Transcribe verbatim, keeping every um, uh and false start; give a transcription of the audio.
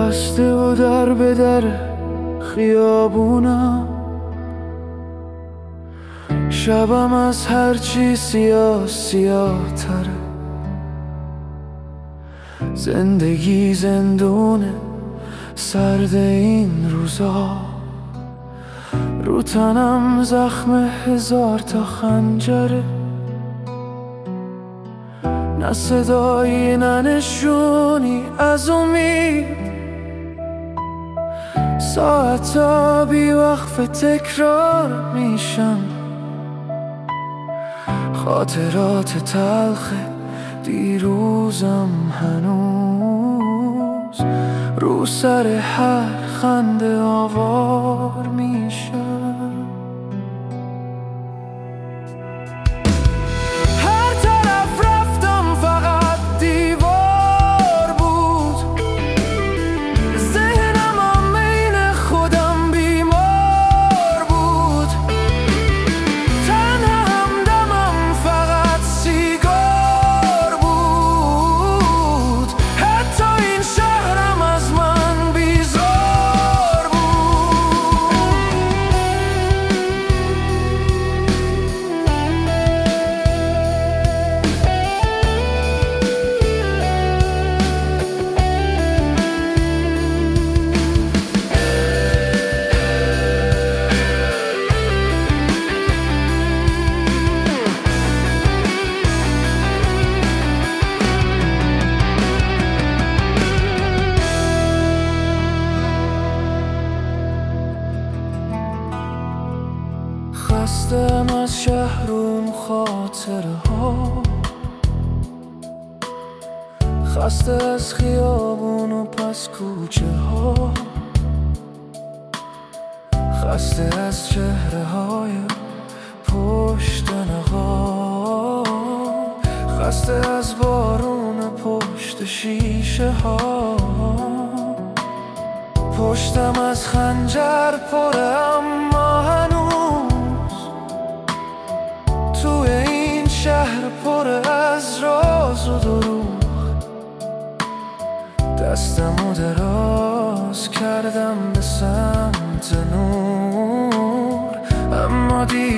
خسته و در به در خیابونم، شبم از هرچی سیاه سیاه تره. زندگی زندونه سرد این روزا، رو تنم زخم هزار تا خنجره. نه صدایی نه نشونی از امید، ساعتا بی وقف تکرار میشن. خاطرات تلخ دیروزم هنوز رو سر هر خنده آوار میشن. خستم از شهر و خاطره ها، خسته از خیابون و پس کوچه ها، خسته از چهره های پشت نقاب، خسته از بارون پشت شیشه ها. پشتم از خنجر پره اما هنوز توی این شهر پر از راز و دروغ. دستمو دراز کردم به سمت نور، اما دیر